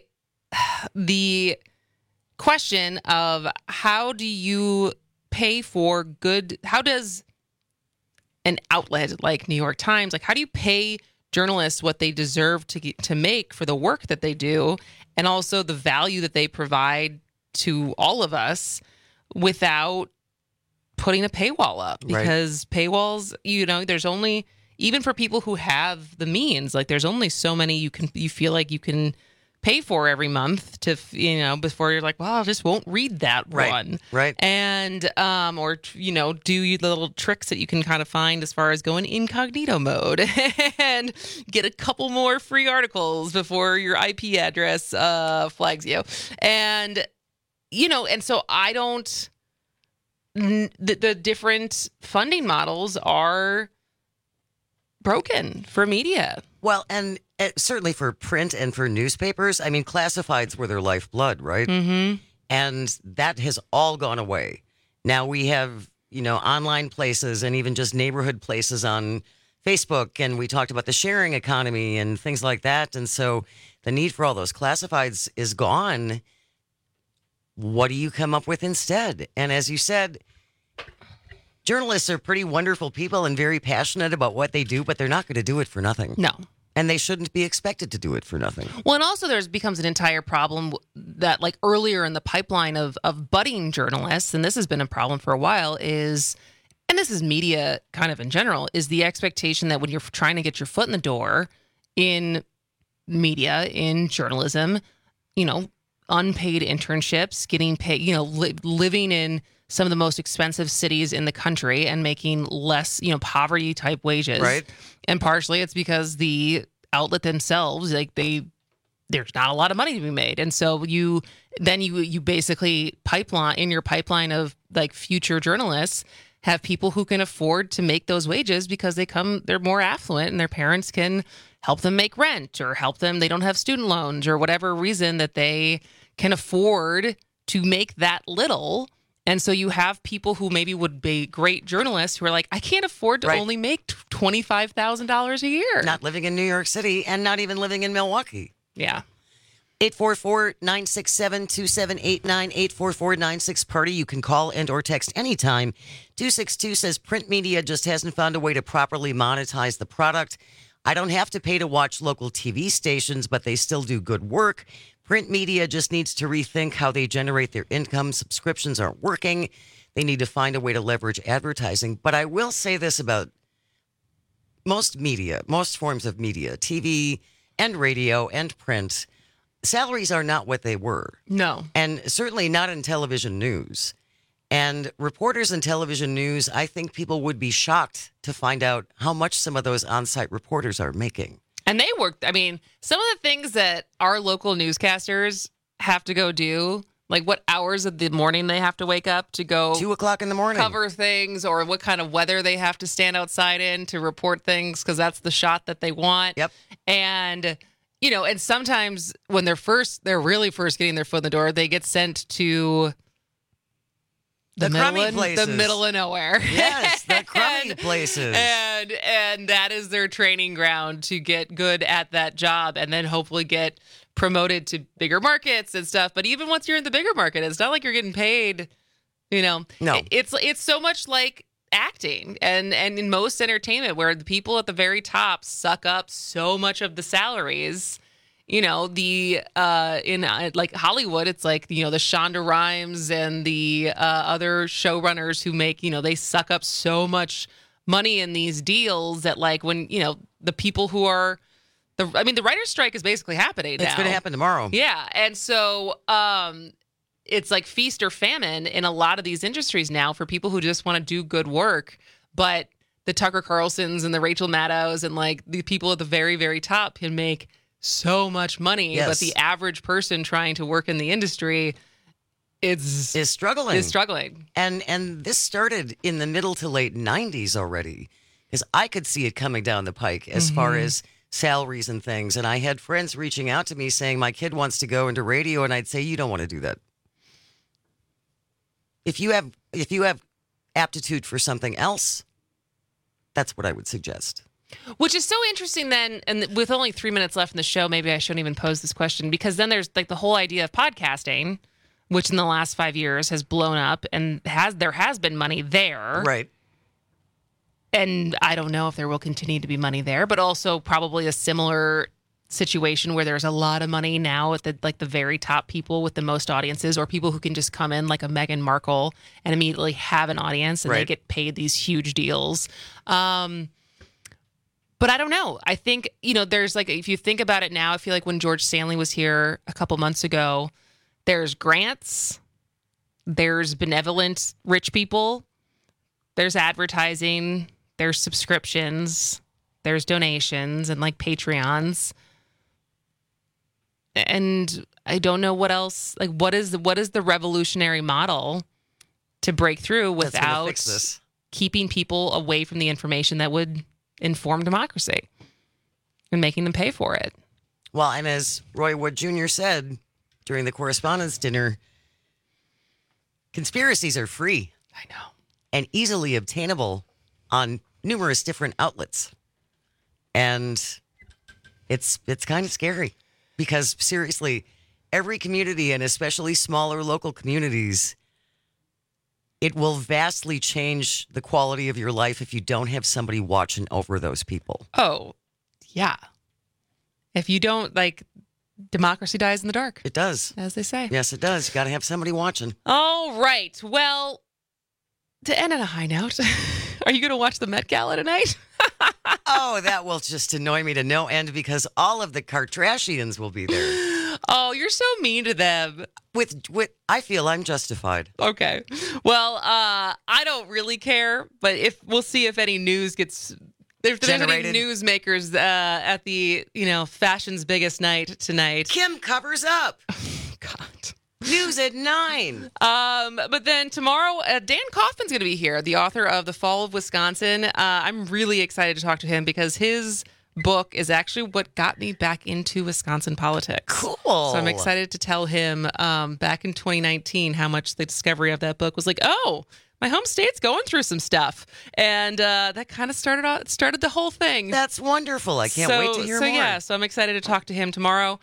the question of how do you pay for good, how does an outlet like New York Times, like how do you pay journalists what they deserve to make for the work that they do and also the value that they provide to all of us without putting a paywall up? Because paywalls, there's only, even for people who have the means, like there's only so many you feel like you can pay for every month to, before you're like, well, I just won't read that one. Right. And, or, do the little tricks that you can kind of find as far as going incognito mode and get a couple more free articles before your IP address flags you. And, and so I don't, the different funding models are broken for media. Well, and certainly for print and for newspapers, I mean, classifieds were their lifeblood, right? Mm-hmm. And that has all gone away. Now we have, online places and even just neighborhood places on Facebook. And we talked about the sharing economy and things like that. And so the need for all those classifieds is gone. What do you come up with instead? And as you said, journalists are pretty wonderful people and very passionate about what they do, but they're not going to do it for nothing. No. And they shouldn't be expected to do it for nothing. Well, and also becomes an entire problem that like earlier in the pipeline of budding journalists, and this has been a problem for a while, is, and this is media kind of in general, is the expectation that when you're trying to get your foot in the door in media, in journalism, unpaid internships, getting paid, living in some of the most expensive cities in the country and making less, poverty type wages. Right. And partially it's because the outlet themselves, there's not a lot of money to be made. And so you basically in your pipeline of like future journalists have people who can afford to make those wages because they're more affluent and their parents can help them make rent or help them. They don't have student loans or whatever reason that they can afford to make that little. And so you have people who maybe would be great journalists who are like, I can't afford to only make $25,000 a year. Not living in New York City and not even living in Milwaukee. Yeah. 844-967-2789, 844-96-PARTY. You can call and or text anytime. 262 says print media just hasn't found a way to properly monetize the product. I don't have to pay to watch local TV stations, but they still do good work. Print media just needs to rethink how they generate their income. Subscriptions aren't working. They need to find a way to leverage advertising. But I will say this about most media, most forms of media, TV and radio and print, salaries are not what they were. No. And certainly not in television news. And reporters in television news, I think people would be shocked to find out how much some of those on-site reporters are making. And they work, some of the things that our local newscasters have to go do, like what hours of the morning they have to wake up to go 2 o'clock in the morning, cover things, or what kind of weather they have to stand outside in to report things because that's the shot that they want. Yep. And, and sometimes when they're really first getting their foot in the door, they get sent to the middle of nowhere. Yes, the crummy places. And that is their training ground to get good at that job and then hopefully get promoted to bigger markets and stuff. But even once you're in the bigger market, it's not like you're getting paid, No. It's so much like acting and in most entertainment where the people at the very top suck up so much of the salaries. In like Hollywood, it's like, the Shonda Rhimes and the other showrunners who make, they suck up so much money in these deals that like when, the people who are the writer's strike is basically happening now. It's going to happen tomorrow. Yeah. And so it's like feast or famine in a lot of these industries now for people who just want to do good work. But the Tucker Carlsons and the Rachel Maddows and like the people at the very, very top can make so much money, yes. But the average person trying to work in the industry is struggling. And this started in the middle to late 90s already, because I could see it coming down the pike as far as salaries and things. And I had friends reaching out to me saying, my kid wants to go into radio, and I'd say, you don't want to do that. If you have aptitude for something else, that's what I would suggest. Which is so interesting then, and with only 3 minutes left in the show, maybe I shouldn't even pose this question, because then there's like the whole idea of podcasting, which in the last 5 years has blown up, and there has been money there. Right. And I don't know if there will continue to be money there, but also probably a similar situation where there's a lot of money now at the very top people with the most audiences, or people who can just come in like a Meghan Markle and immediately have an audience, and they get paid these huge deals. But I don't know. I think, there's like, if you think about it now, I feel like when George Stanley was here a couple months ago, there's grants, there's benevolent rich people, there's advertising, there's subscriptions, there's donations and like Patreons. And I don't know what else, like what is the revolutionary model to break through without keeping people away from the information that would inform democracy and making them pay for it. Well, and as Roy Wood Jr. said during the correspondence dinner, conspiracies are free. I know. And easily obtainable on numerous different outlets. And it's kind of scary because seriously, every community, and especially smaller local communities, it will vastly change the quality of your life if you don't have somebody watching over those people. Oh, yeah. If you don't, democracy dies in the dark. It does. As they say. Yes, it does. You got to have somebody watching. All right. Well, to end on a high note, are you going to watch the Met Gala tonight? Oh, that will just annoy me to no end because all of the Kardashians will be there. Oh, you're so mean to them. With I feel I'm justified. Okay. Well, I don't really care, but we'll see if any news gets if there's any newsmakers at the fashion's biggest night tonight. Kim covers up. God. News at 9. But then tomorrow, Dan Kaufman's going to be here, the author of The Fall of Wisconsin. I'm really excited to talk to him because his book is actually what got me back into Wisconsin politics. Cool. So I'm excited to tell him back in 2019 how much the discovery of that book was like, oh, my home state's going through some stuff. And that kind of started the whole thing. That's wonderful. I can't wait to hear more. Yeah, so I'm excited to talk to him tomorrow.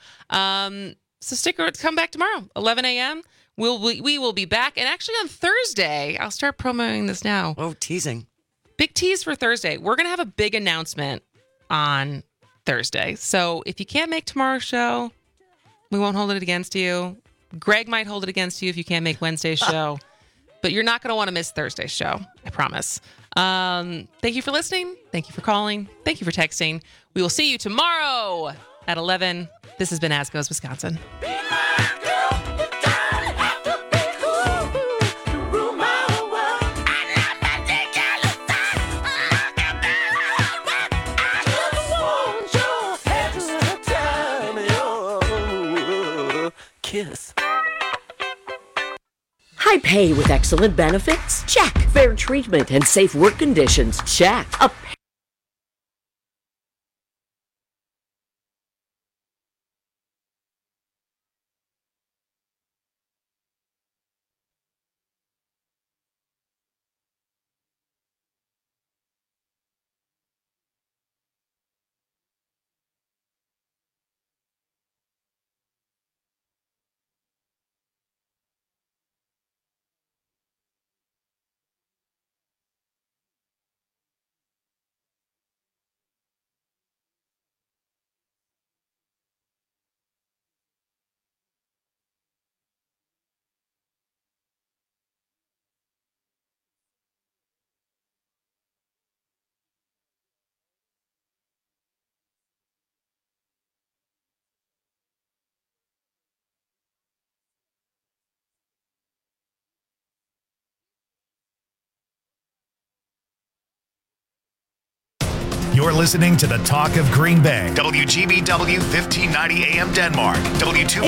So come back tomorrow, 11 a.m. We will be back. And actually on Thursday, I'll start promoting this now. Oh, teasing. Big tease for Thursday. We're going to have a big announcement on Thursday. So if you can't make tomorrow's show, we won't hold it against you. Greg might hold it against you if you can't make Wednesday's show. But you're not going to want to miss Thursday's show. I promise. Thank you for listening. Thank you for calling. Thank you for texting. We will see you tomorrow at 11. This has been As Goes Wisconsin. Kiss. High pay with excellent benefits? Check. Fair treatment and safe work conditions? Check. You're listening to the Talk of Green Bay, WGBW 1590 AM Denmark, W2